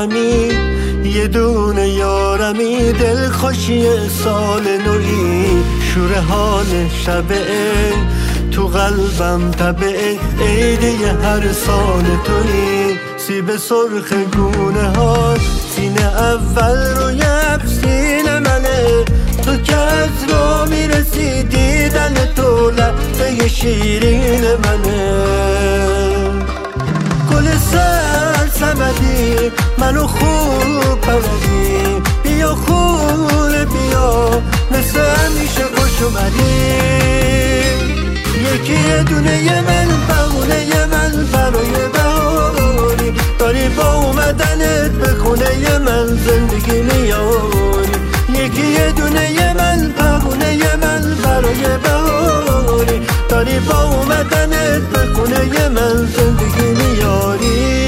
یارمی، یه دونه یارمی، دل خوشی سال نوی، شور حال شبه تو قلبم تبه، عیده هر سال توی، سیب سرخ گونه ها سینه اول رو سینه منه، تو که از رو میرسی دیدن تو لحظه شیرین منه. گل سر سمدی منو خوب بلدی، بیا خونه بیا مثل همیشه خوش اومدی، یکی یه دونه ی من بهونه ی من برای بهاری، داری با اومدنت به خونه ی من زندگی میاری، یکی یه دونه ی من بهونه ی من برای بهاری، داری با اومدنت به خونه ی من زندگی میاری.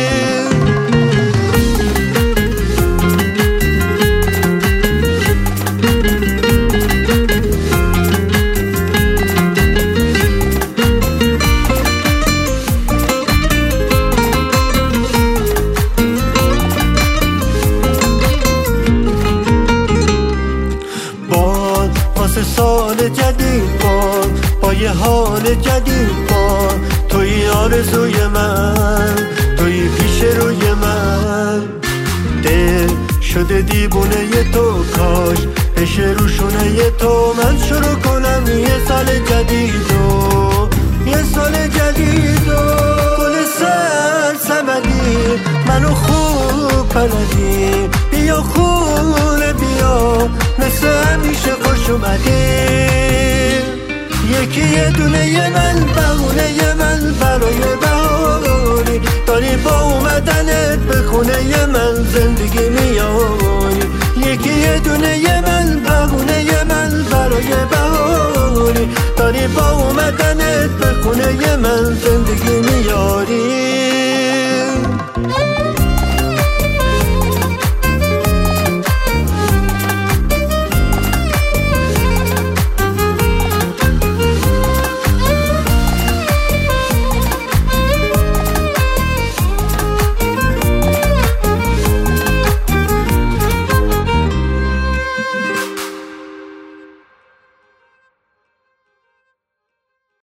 سال جدید با یه حال جدید، با توی آرزوی من، توی پیش روی من، دل شده دیوونه ی تو، کاش بشه روشونه ی تو من شروع کنم یه سال جدیدو، یه سال جدیدو. گل سر سمدی منو خوب بلدی، بیا خونه بیا مثل همیشه خوش اومدی، یکی یه دونه ی من بهونه ی من برای بهاری، داری با اومدنت به خونه ی من زندگی میاری، یکی یه دونه ی من بهونه ی من برای بهاری، داری با اومدنت به خونه ی من زندگی میاری.